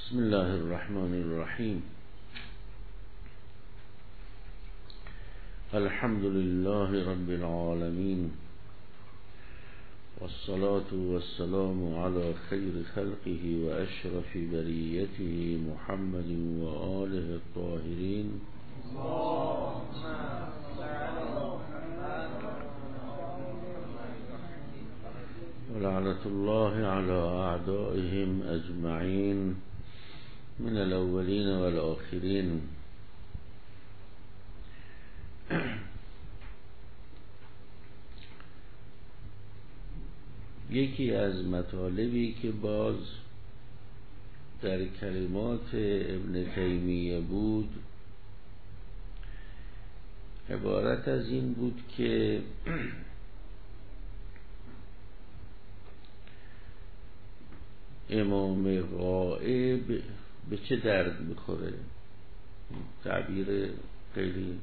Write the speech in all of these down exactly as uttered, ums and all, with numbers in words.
بسم الله الرحمن الرحیم. الحمد لله رب العالمين والصلاة والسلام على خير خلقه وأشرف بريته محمد وآله الطاهرين ولعنة الله على أعدائهم أجمعين من الأولين والآخرين. یکی از مطالبی که باز در کلمات ابن تیمیه بود عبارت از این بود که امام غائب به چه درد میخوره. تعبیر خیلی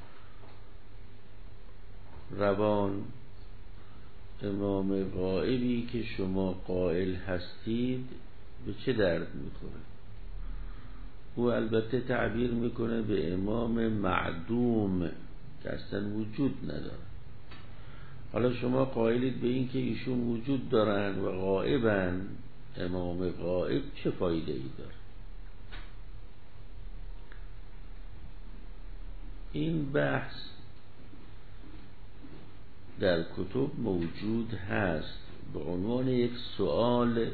روان. امام غائبی که شما قائل هستید به چه درد میخوره. او البته تعبیر میکنه به امام معدوم که اصلا وجود نداره. حالا شما قائلید به این که ایشون وجود دارن و غائبن، امام غائب چه فایده ای داره؟ این بحث در کتب موجود هست، به عنوان یک سوال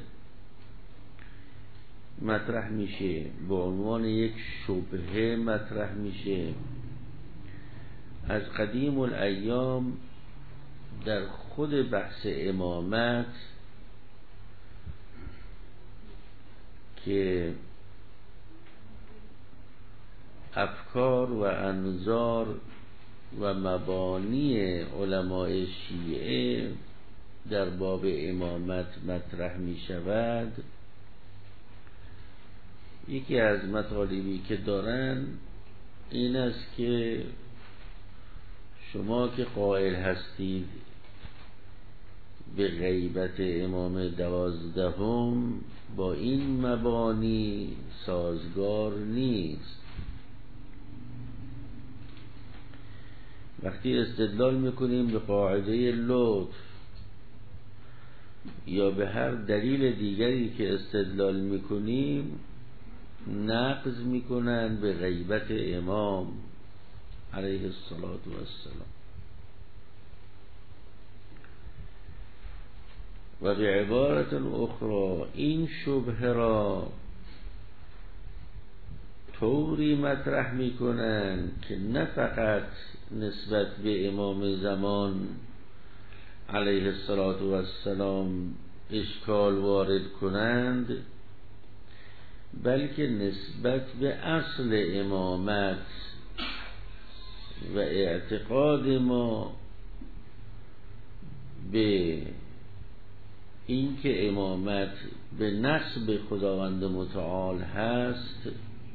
مطرح میشه، به عنوان یک شبهه مطرح میشه. از قدیم الایام در خود بحث امامت که افکار و انظار و مبانی علماء شیعه در باب امامت مطرح می شود، یکی از مطالبی که دارن این است که شما که قائل هستید به غیبت امام دوازدهم با این مبانی سازگار نیست. وقتی استدلال میکنیم به قاعده لطف یا به هر دلیل دیگری که استدلال میکنیم نقض میکنن به غیبت امام علیه الصلاة والسلام. و به عبارت اخرى این شبهه را طوری مطرح میکنن که نه فقط نسبت به امام زمان علیه السلام اشکال وارد کنند، بلکه نسبت به اصل امامت و اعتقاد ما به این که امامت به نسب خداوند متعال هست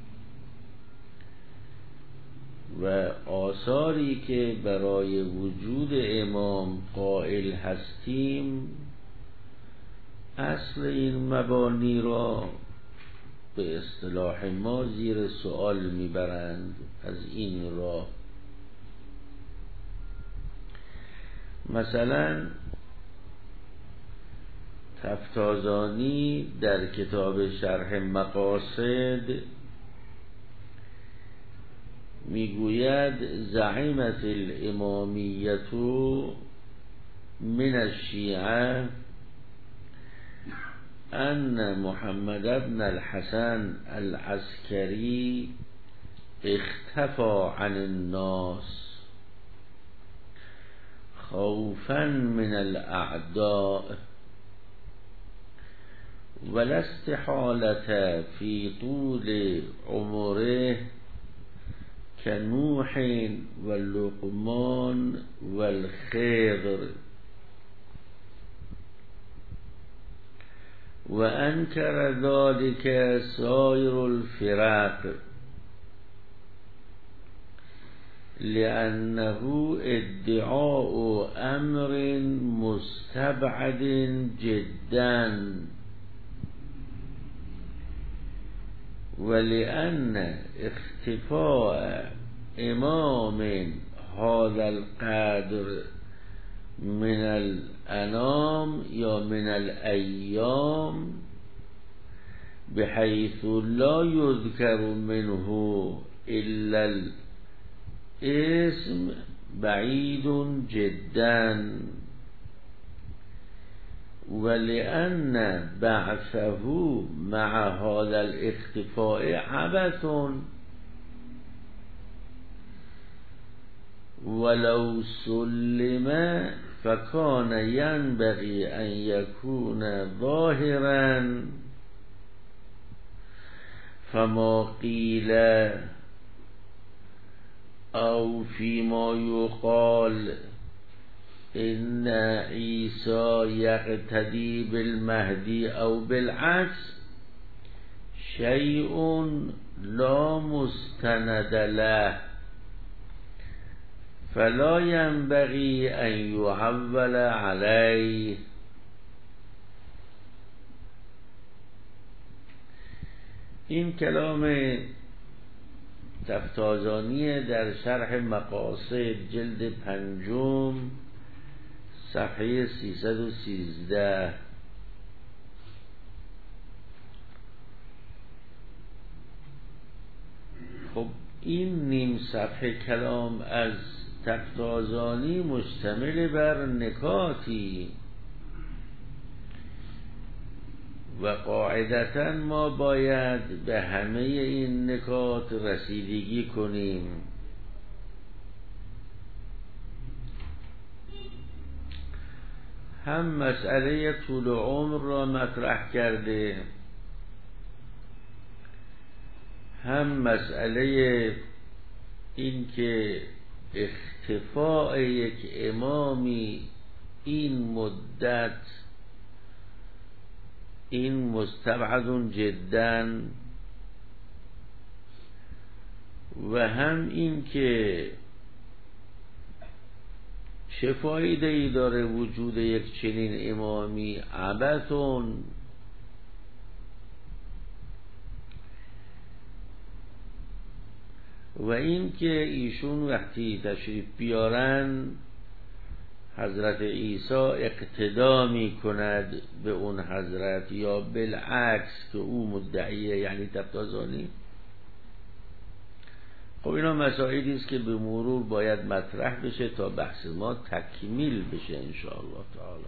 و آثاری که برای وجود امام قائل هستیم اصل این مبانی را به اصطلاح ما زیر سوال میبرند. از این راه مثلا تفتازانی در کتاب شرح مقاصد میگوید زعیمت الامامیت من الشیعه ان محمد بن الحسن العسکری اختفى عن الناس خوفا من الاعداء ولا استحالة في طول عمره كنوح واللقمان والخضر وأنكر ذلك سائر الفرق لأنه ادعاء أمر مستبعد جدا ولأن اختفاء امام هذا القدر من الانام یا من الایام بحيث لا يذكر منه الا الاسم بعید جدا، ولأن بعثه مع هذا الاختفاء عبث ولو سلم فكان ينبغي أن يكون ظاهرا، فما قيل أو فيما يقال إن عيسى يقتدي بالمهدي أو بالعكس شيء لا مستند له، فلا ينبغي أن يعول عليه. این کلام تفتازانی در شرح مقاصد جلد پنجم صفحه سیصد و سیزده. خب این نیم صفحه کلام از تفتازانی مشتمل بر نکاتی و قاعدتا ما باید به همه این نکات رسیدگی کنیم. هم مسئله طول عمر را مطرح کرده، هم مسئله این که اختفاء یک امامی این مدت این مستبعد جدا، و هم این که چه فایده ای داره وجود یک چنین امامی عبثون، و این که ایشون وقتی تشریف بیارن حضرت عیسی اقتدا می کند به اون حضرت یا بالعکس که او مدعیه، یعنی تفتازانی. خب اینا مسائلی است که به مرور باید مطرح بشه تا بحث ما تکمیل بشه ان شاء الله تعالی.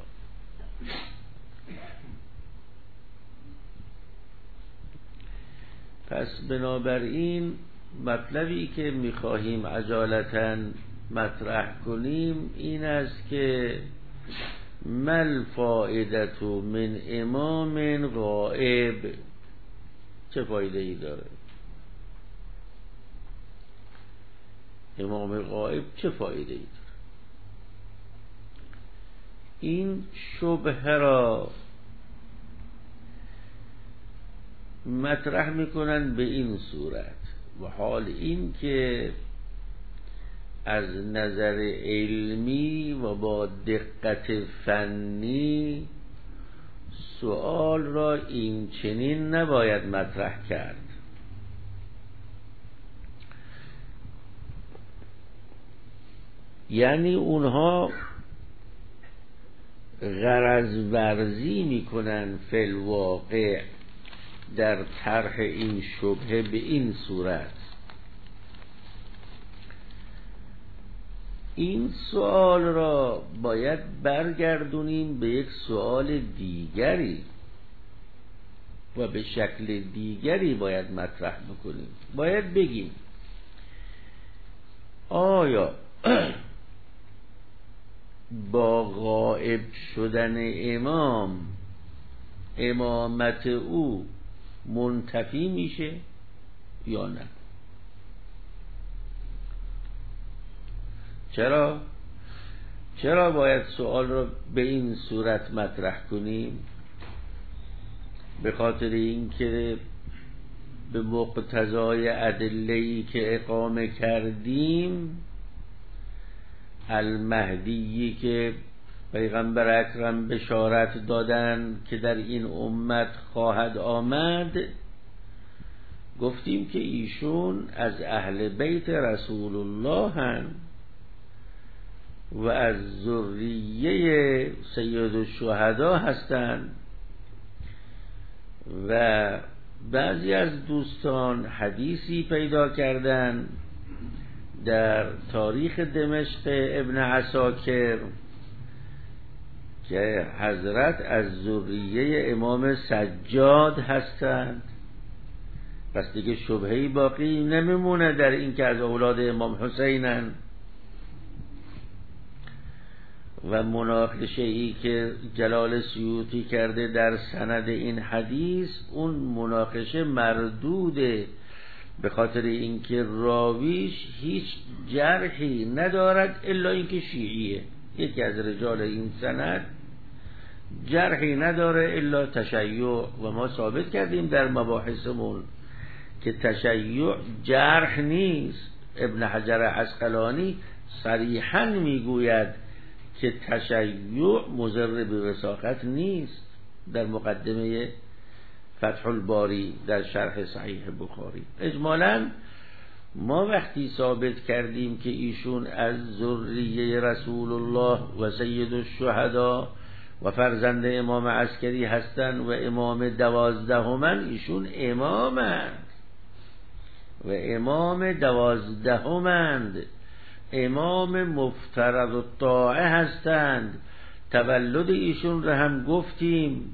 پس بنابراین مطلبی که میخواهیم عجالتاً مطرح کنیم این است که مل فائدت من امام غائب، چه فایده ای داره امام غائب، چه فایده ای داره؟ این شبهه را مطرح میکنن به این صورت، و حال این که از نظر علمی و با دقت فنی سؤال را این چنین نباید مطرح کرد. یعنی اونها غرض ورزی میکنن فی الواقع در طرح این شبهه به این صورت. این سوال را باید برگردونیم به یک سوال دیگری و به شکل دیگری باید مطرح بکنیم. باید بگیم آیا با غائب شدن امام امامت او منتفی میشه یا نه؟ چرا؟ چرا باید سوال را به این صورت مطرح کنیم؟ به خاطر اینکه به مقتضای ادله‌ای که اقامه کردیم المهدی که پیغمبر اکرم بشارت دادن که در این امت خواهد آمد، گفتیم که ایشون از اهل بیت رسول الله هستند و از ذریه سید الشهدا هستند و بعضی از دوستان حدیثی پیدا کردند در تاریخ دمشق ابن عساکر که حضرت از ذریه امام سجاد هستند. پس دیگه شبهه‌ای باقی نمیمونه در این که از اولاد امام حسینن. و مناقشه ای که جلال سیوطی کرده در سند این حدیث، اون مناقشه مردوده، به خاطر اینکه راویش هیچ جرحی ندارد الا اینکه شیعیه. یکی از رجال این سند جرحی نداره الا تشیع، و ما ثابت کردیم در مباحثمون که تشیع جرح نیست. ابن حجر عسقلانی صریحاً میگوید که تشیع مضر به وثاقت نیست در مقدمه فتح الباری در شرح صحیح بخاری. اجمالاً ما وقتی ثابت کردیم که ایشون از ذریه رسول الله و سید الشهدا و فرزند امام عسکری هستند و امام دوازدهمن، ایشون امامند و امام دوازدهمند، امام مفترض الطاعه هستند. تولد ایشون رو هم گفتیم،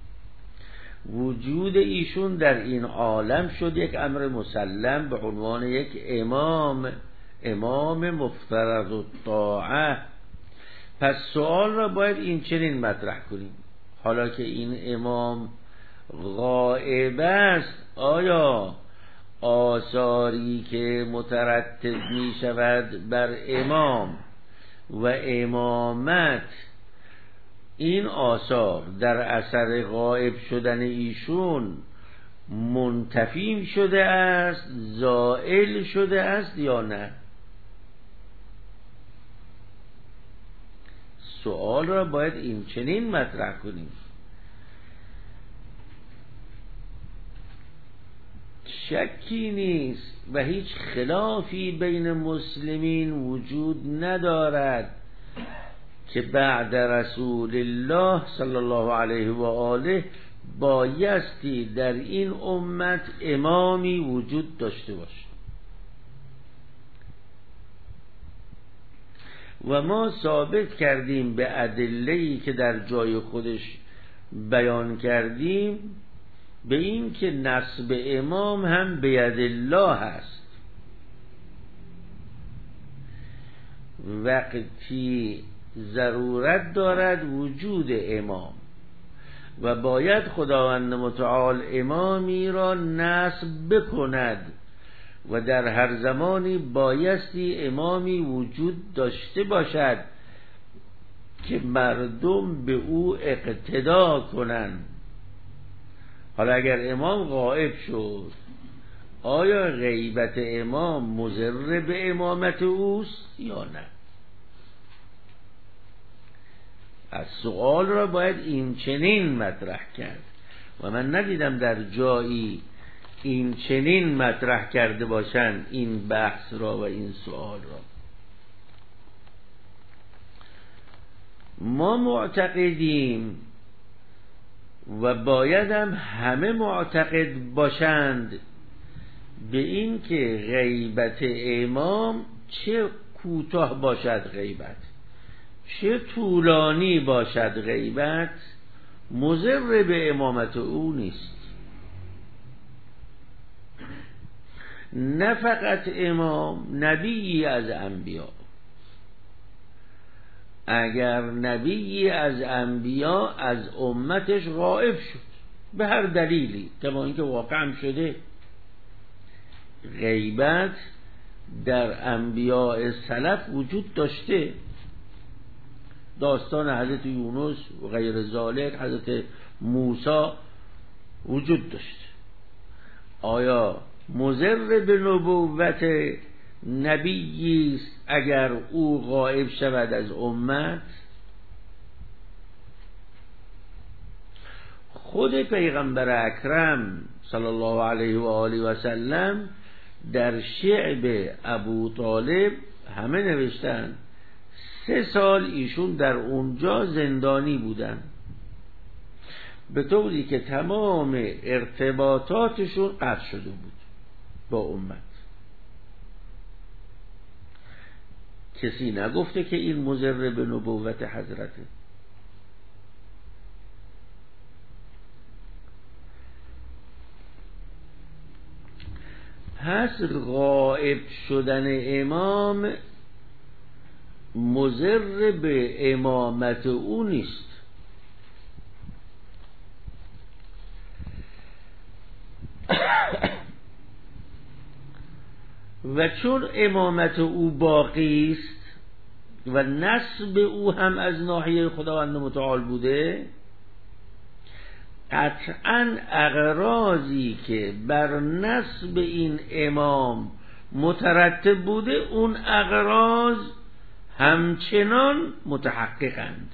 وجود ایشون در این عالم شد یک امر مسلم به عنوان یک امام، امام مفترض الطاعه. پس سوال را باید این چنین مطرح کنیم: حالا که این امام غائب است، آیا آثاری که مترتب می شود بر امام و امامت، این آثار در اثر غائب شدن ایشون منتفی شده است، زائل شده است یا نه؟ سوال را باید این چنین مطرح کنیم. شکی نیست و هیچ خلافی بین مسلمین وجود ندارد که بعد رسول الله صلی الله علیه و آله بایستی در این امت امامی وجود داشته باشد. و ما ثابت کردیم به ادله‌ای که در جای خودش بیان کردیم به این که نصب امام هم به ید الله هست. وقتی ضرورت دارد وجود امام و باید خداوند متعال امامی را نصب بکند و در هر زمانی بایستی امامی وجود داشته باشد که مردم به او اقتدا کنند. حالا اگر امام غائب شد، آیا غیبت امام مضر به امامت اوست یا نه؟ از سؤال را باید این چنین مطرح کرد و من ندیدم در جایی این چنین مطرح کرده باشند این بحث را و این سؤال را. ما معتقدیم و باید هم همه معتقد باشند به این که غیبت امام چه کوتاه باشد غیبت، چه طولانی باشد غیبت، مضر به امامت او نیست. نه فقط امام، نبی از انبیا. اگر نبی از انبیا از امتش غائب شد به هر دلیلی، کما اینکه واقعا شده، غیبت در انبیاء سلف وجود داشته. داستان حضرت یونس و غیر ذالک، حضرت موسی وجود داشته. آیا مضر به نبوت نبی است اگر او غائب شود از امت؟ خود پیغمبر اکرم صلی الله علیه و آله و سلم در شعب ابو طالب همه نوشتن سه سال ایشون در اونجا زندانی بودن، به طوری که تمام ارتباطاتشون قطع شده بود با امت. کسی نگفته که این مضر به نبوت حضرته. پس غائب شدن امام مضر به امامت او نیست. و چون امامت او باقی است و نسب او هم از ناحیه خداوند متعال بوده، قطعاً اغراضی که بر نسب این امام مترتب بوده اون اغراض همچنان متحققند.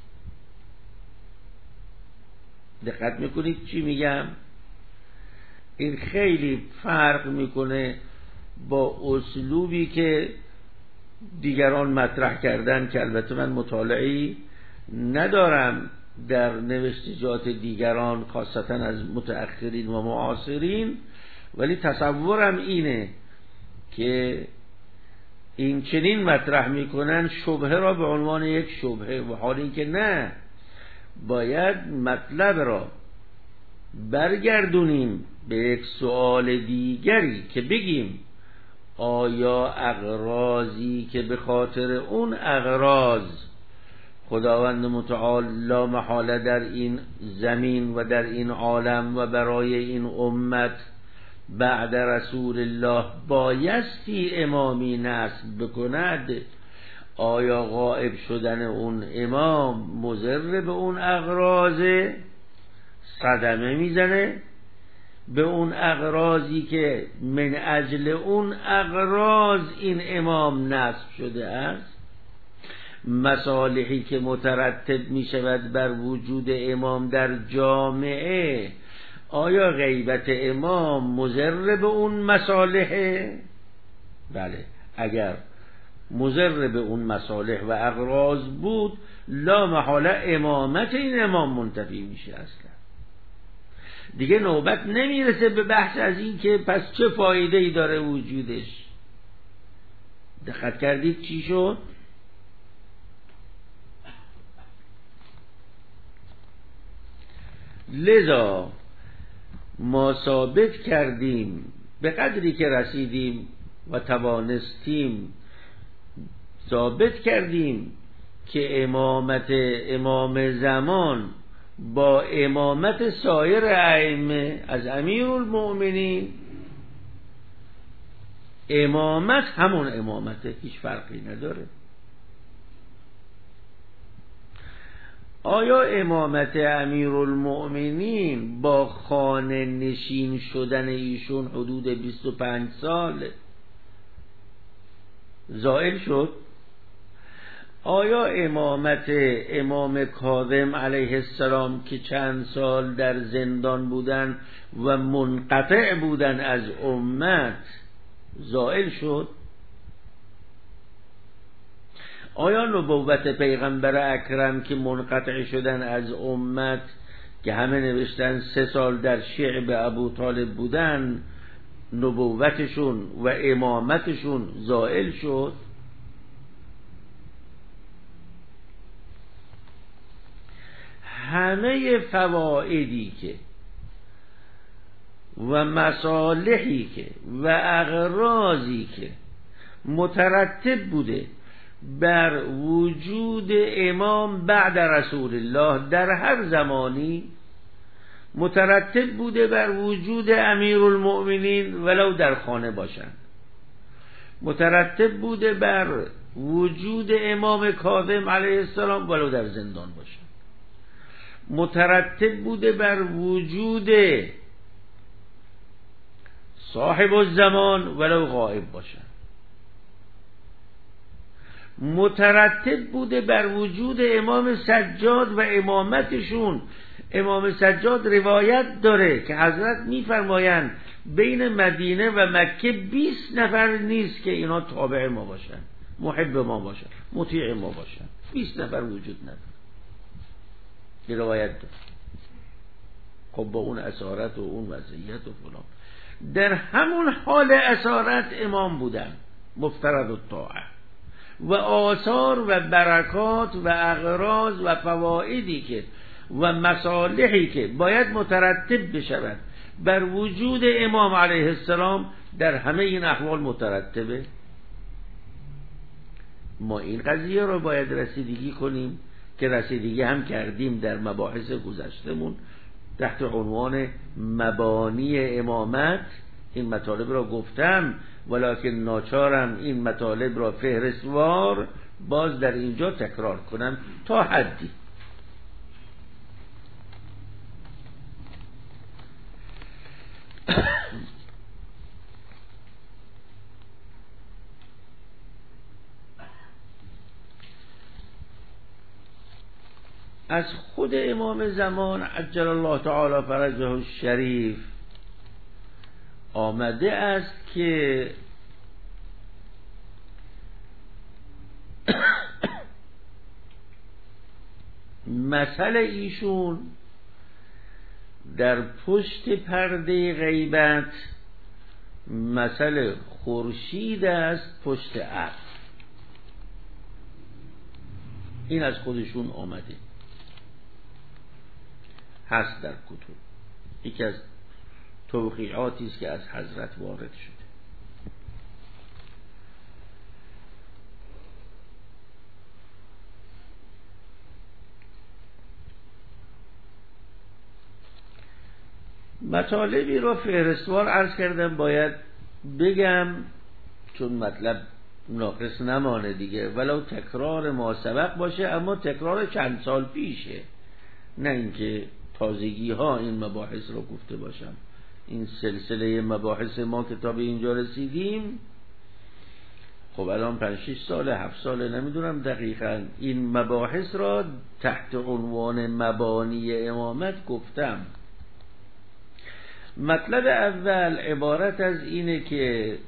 دقت میکنید چی میگم؟ این خیلی فرق میکنه با اسلوبی که دیگران مطرح کردن که البته من مطالعه‌ای ندارم در نوشتجات دیگران خاصتا از متأخرین و معاصرین، ولی تصورم اینه که این چنین مطرح میکنن شبهه را به عنوان یک شبهه، و حال این که نه، باید مطلب را برگردونیم به یک سؤال دیگری که بگیم آیا اغراضی که به خاطر اون اغراض خداوند متعال لا محاله در این زمین و در این عالم و برای این امت بعد رسول الله بایستی امامی نصب بکند، آیا غائب شدن اون امام مضر به اون اغراض، صدمه میزنه به اون اغراضی که من اجل اون اغراض این امام نصب شده است، مصالحی که مترتب می شود بر وجود امام در جامعه، آیا غیبت امام مضر به اون مصالحه؟ بله، اگر مضر به اون مصالح و اغراض بود لا محاله امامت این امام منتفی میشه. اصلا دیگه نوبت نمیرسه به بحث از این که پس چه فایده ای داره وجودش. دقت کردید چی شد؟ لذا ما ثابت کردیم به قدری که رسیدیم و توانستیم ثابت کردیم که امامت امام زمان با امامت سایر ائمه از امیرالمؤمنین امامت همون امامته، هیچ فرقی نداره. آیا امامت امیرالمؤمنین با خانه نشین شدن ایشون حدود بیست و پنج سال زائل شد؟ آیا امامت امام کاظم علیه السلام که چند سال در زندان بودن و منقطع بودن از امت زائل شد؟ آیا نبوت پیغمبر اکرم که منقطع شدن از امت که همه نوشتن سه سال در شعب ابو طالب بودن نبوتشون و امامتشون زائل شد؟ همه فوائدی که و مصالحی که و اغراضی که مترتب بوده بر وجود امام بعد رسول الله در هر زمانی، مترتب بوده بر وجود امیرالمؤمنین ولو در خانه باشند، مترتب بوده بر وجود امام کاظم علیه السلام ولو در زندان باشند، مترتب بوده بر وجود صاحب الزمان ولو غائب باشند، مترتب بوده بر وجود امام سجاد و امامتشون امام سجاد روایت داره که حضرت میفرمایند بین مدینه و مکه بیست نفر نیست که اینا تابع ما باشن، محب ما باشن، مطیع ما باشن. بیست نفر وجود نداره. یه روایت داره. خب با اون اسارت و اون وضعیت و فلان، در همون حال اسارت امام بودن، مفترض الطاعه، و آثار و برکات و اغراض و فوائدی که و مصالحی که باید مترتب بشود بر وجود امام علیه السلام در همه این احوال مترتبه. ما این قضیه رو باید رسیدگی کنیم که رسیدگی هم کردیم در مباحث گذشتمون تحت عنوان مبانی امامت. این مطالب را گفتم، ولکن ناچارم این مطالب را فهرستوار باز در اینجا تکرار کنم تا حدی. از خود امام زمان عجل الله تعالی فرجه الشریف آمده است که مسئله ایشون در پشت پرده غیبت مسئله خورشید است پشت ابر. این از خودشون آمده هست در کتب. یکی از توقیعاتی است که از حضرت وارد شده. مطالبی رو فهرستوار عرض کردم، باید بگم چون مطلب ناقص نمانه دیگه، ولو تکرار ما سبق باشه، اما تکرار چند سال پیشه، نه اینکه تازگی ها این مباحث رو گفته باشم. این سلسله مباحث ما که تا به اینجا رسیدیم، خب الان پنج شش ساله هفت ساله نمیدونم دقیقا، این مباحث را تحت عنوان مبانی امامت گفتم. مطلب اول عبارت از اینه که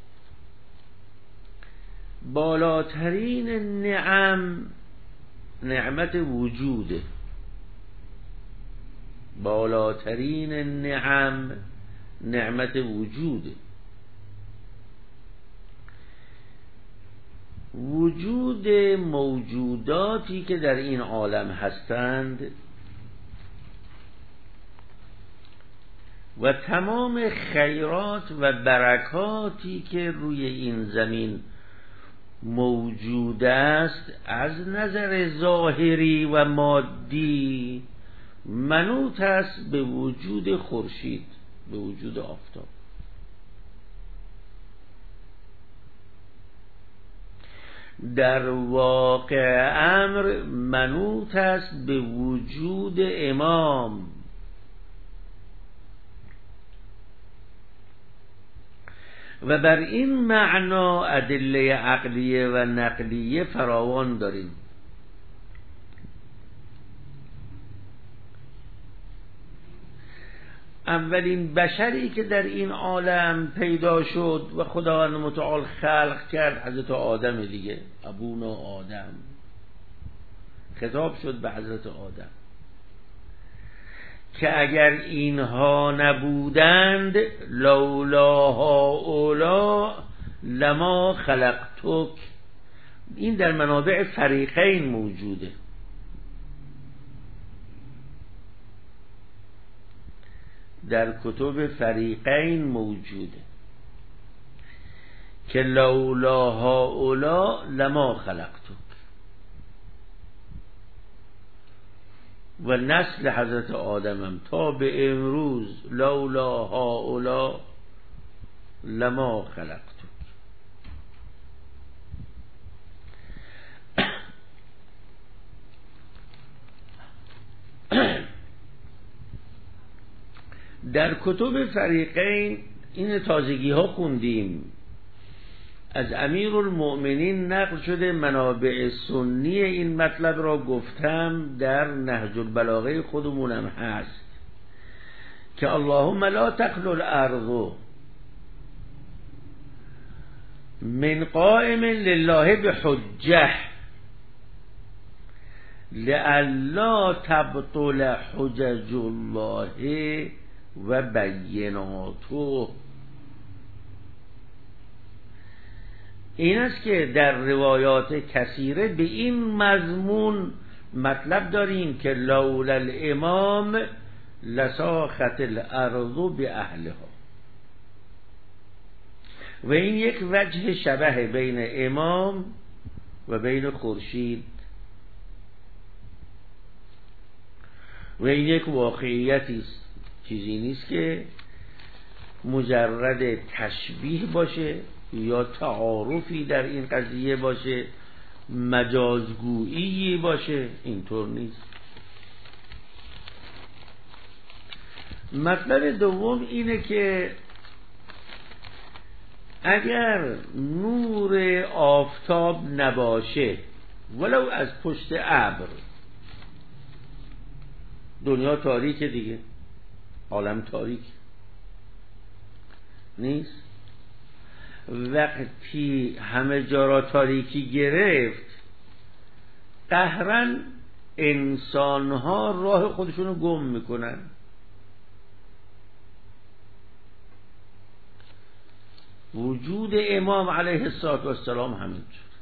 بالاترین نعم نعمت وجوده. بالاترین نعم نعمت وجوده. وجود موجوداتی که در این عالم هستند و تمام خیرات و برکاتی که روی این زمین موجود است از نظر ظاهری و مادی منوط است به وجود خورشید، به وجود آفتاب. در واقع امر منوط است به وجود امام. و بر این معنا ادله عقلیه و نقلیه فراوان داریم. اولین بشری که در این عالم پیدا شد و خداوند متعال خلق کرد حضرت آدم دیگه، ابونا آدم. خطاب شد به حضرت آدم که اگر اینها نبودند لولا هؤلاء لما خلقتک. این در منابع فریقین موجوده. در کتب فریقین موجوده که لولا هؤلاء لما خلقتک. و نسل حضرت آدمم تا به امروز لولا هؤلاء لما خلقتک. در کتب فریقین این تازگی ها خوندیم. از امیرالمؤمنین نقل شده، منابع سنی این مطلب را گفتم، در نهج البلاغه خودمونم هست که اللهم لا تخلو الارض من قائم لله بحجه لئلا تبطل حجج الله و بیناته. این است که در روایات کثیره به این مضمون مطلب داریم که لولا الامام لساخت الارض به اهلها، و این یک وجه شبه بین امام و بین خورشید، و این یک واقعیتی است، چیزی نیست که مجرد تشبیه باشه یا تعارفی در این قضیه باشه، مجازگویی باشه، اینطور نیست. مطلب دوم اینه که اگر نور آفتاب نباشه ولو از پشت ابر، دنیا تاریکه دیگه، عالم تاریک نیست. وقتی همه جا را تاریکی گرفت، قهرن انسانها راه خودشونو گم میکنن. وجود امام علیه السلام همین شد.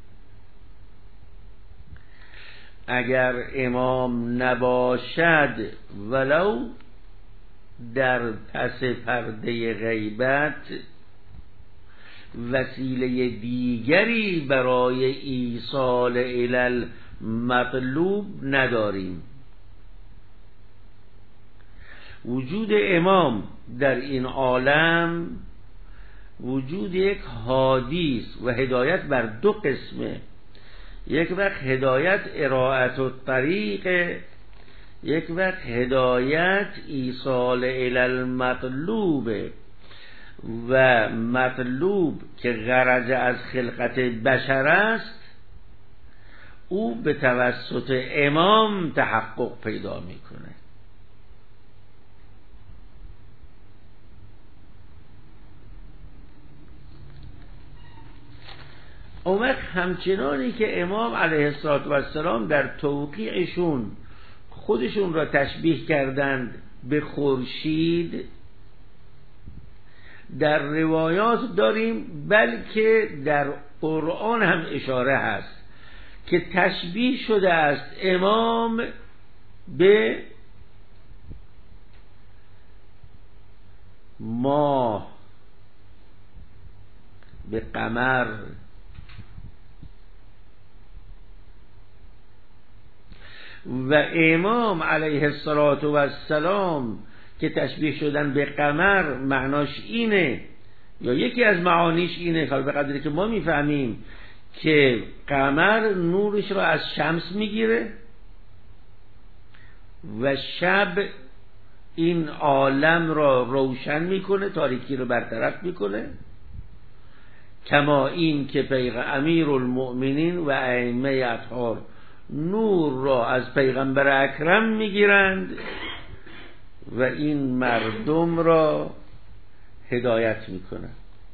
اگر امام نباشد ولو در پس پرده غیبت، وسیله دیگری برای ایصال الی المطلوب نداریم. وجود امام در این عالم وجود یک هادی است و هدایت بر دو قسمه. یک وقت هدایت ارائت الطریق، یک وقت هدایت ایصال الی المطلوب. و مطلوب که غرض از خلقت بشر است، او به توسط امام تحقق پیدا میکنه. اون وقت همچنانی که امام علیه السلام در توقیعشون خودشون را تشبیه کردند به خورشید، در روایات داریم، بلکه در قرآن هم اشاره هست که تشبیه شده است امام به ماه، به قمر، و امام علیه السلام که تشبیه شدن به قمر معناش اینه، یا یکی از معانیش اینه، حالا به قدری که ما میفهمیم که قمر نورش را از شمس میگیره و شب این عالم را روشن میکنه، تاریکی رو برطرف میکنه، کما این که پیغمبر امیرالمؤمنین و ائمه اطهار نور را از پیغمبر اکرم میگیرند و این مردم را هدایت میکنند.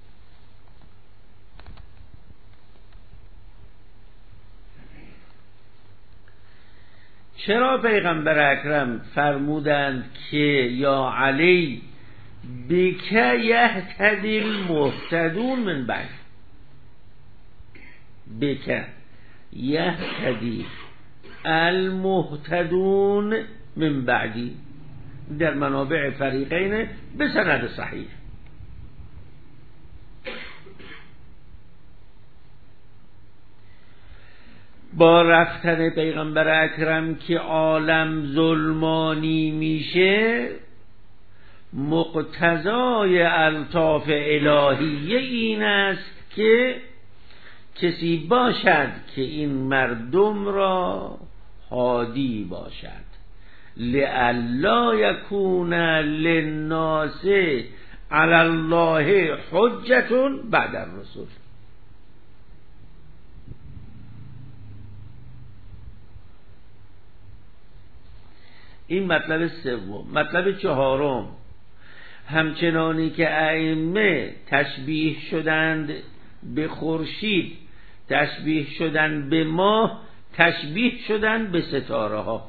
چرا پیغمبر اکرم فرمودند که یا علی بک یهتدی المهتدون من بعد؟ بک یهتدی المهتدون من بعدی، در منابع فریقین به سند صحیح. با رفتن پیغمبر اکرم که عالم ظلمانی میشه، مقتضای الطاف الهیه این است که کسی باشد که این مردم را هادی باشد، لئلا یکون للناس علی الله حجة بعد الرسل. این مطلب سوم. مطلب چهارم، همچنانی که ائمه تشبیه شدند به خورشید، تشبیه شدند به ماه، تشبیه شدند به ستاره ها.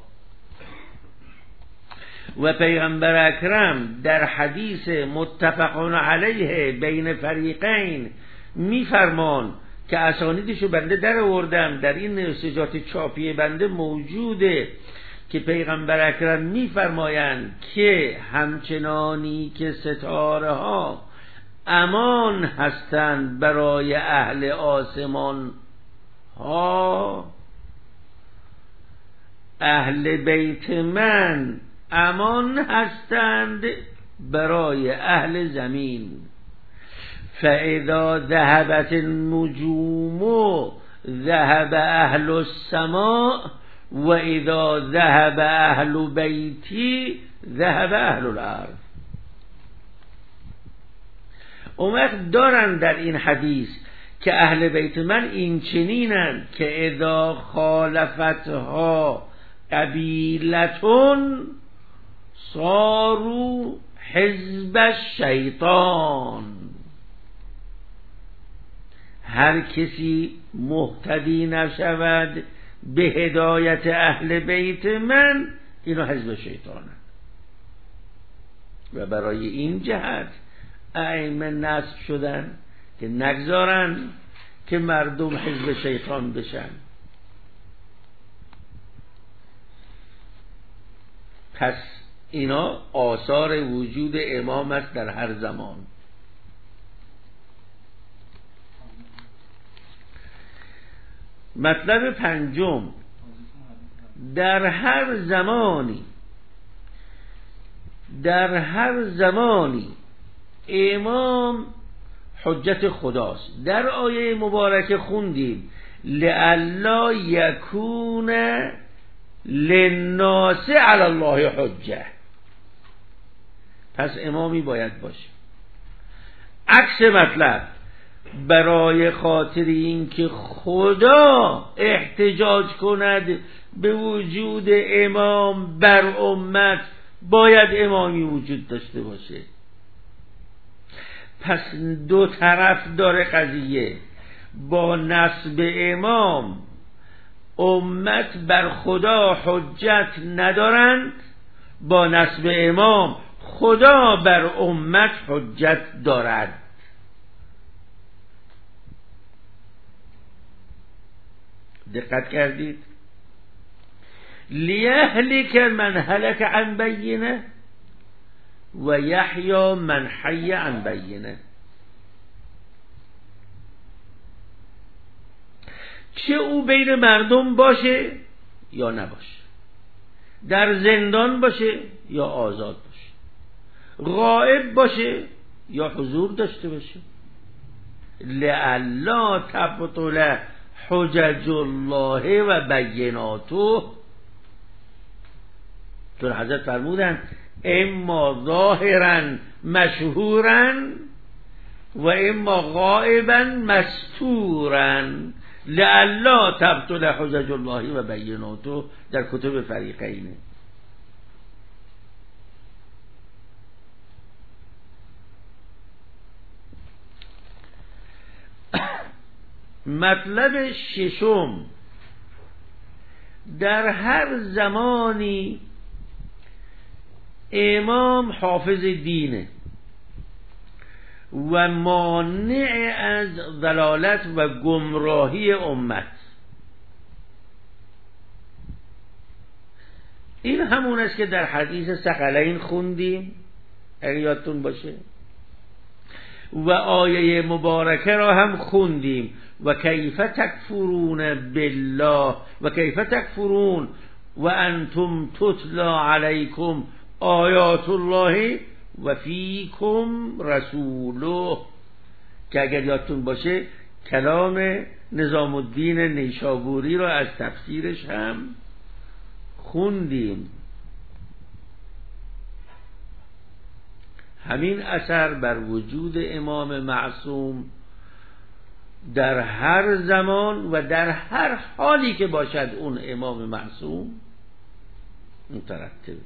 و پیغمبر اکرم در حدیث متفق علیه بین فریقین میفرمان که اسانیدشو بنده در آوردم، در این نسجات چاپی بنده موجوده که پیغمبر اکرم میفرمایند که همچنانی که ستاره ها امان هستند برای اهل آسمان ها، اهل بیت من امان هستند برای اهل زمین. فاذا ذهبت النجوم ذهب اهل السماء و اذا ذهب اهل بیتی ذهب اهل الارض. اومد دارن در این حدیث که اهل بیت من این چنینند که اذا خالفتها قبیلتون صاروا حزب الشیطان. هر کسی مهتدی نشود به هدایت اهل بیت من، اینو حزب شیطانه. و برای این جهت ائمه نصب شدن که نگذارن که مردم حزب شیطان بشن. پس اینا آثار وجود امام است در هر زمان. مطلب پنجم، در هر زمانی در هر زمانی امام حجت خداست. در آیه مبارکه خوندیم لئلا یکون للناس علی الله حجه. پس امامی باید باشه. عکس مطلب، برای خاطر این که خدا احتجاج کند به وجود امام بر امت، باید امامی وجود داشته باشه. پس دو طرف داره قضیه. با نصب امام امت بر خدا حجت ندارند، با نصب امام خدا بر امت حجت دارد. دقت کردید؟ لیهلک من هلک عن بینه و یحیی من حی عن بینه. چه او بین مردم باشه یا نباشه، در زندان باشه یا آزاد باشه، غائب باشه یا حضور داشته باشه، لئلا تبطل حجج الله و بیناته. چون حضرت فرمودن اما ظاهرا مشهورا و اما غائبا مستورا، لئلا تبطل حجج الله و بیناته در کتب فریقینه. مطلب ششم، در هر زمانی امام حافظ دینه و مانع از ضلالت و گمراهی امت. این همون است که در حدیث ثقلین خوندیم اگر یادتون باشه، و آیه مبارکه را هم خوندیم و کیف تکفرون بالله و کیف تکفرون و انتم تتلا علیکم آیات الله و فیکم رسوله، که اگر یادتون باشه کلام نظام الدین نیشابوری را از تفسیرش هم خوندیم. همین اثر بر وجود امام معصوم در هر زمان و در هر حالی که باشد اون امام معصوم مترتب.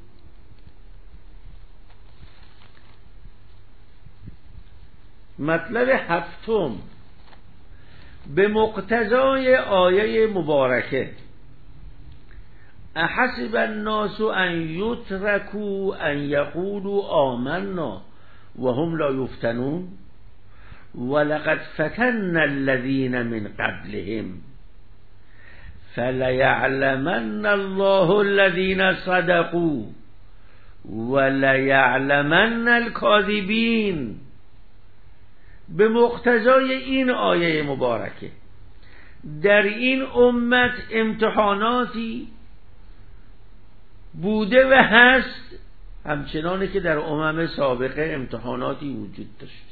مطلب هفتم به مقتضای آیه مبارکه احسب الناس ان یترکوا ان یقولوا آمنا وهم لا یفتنون ولقد فتنا الذین من قبلهم فلیعلمن الله الذین صدقوا ولیعلمن الکاذبین. به مقتضای این آیه مبارکه در این امت امتحاناتی بوده و هست، همچنانه که در امم سابقه امتحاناتی وجود داشته.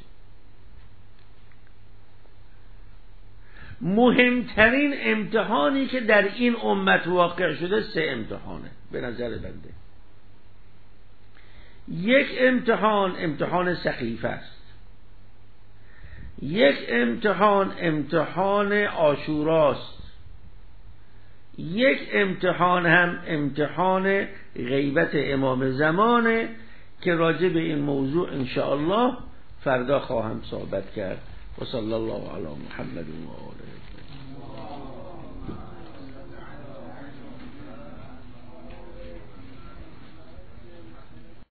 مهمترین امتحانی که در این امت واقع شده سه امتحانه به نظر بنده. یک امتحان امتحان سقیفه است، یک امتحان امتحان عاشوراست، یک امتحان هم امتحان غیبت امام زمانه که راجع به این موضوع انشاءالله فردا خواهم صحبت کرد. و صلی الله علی محمد و آله.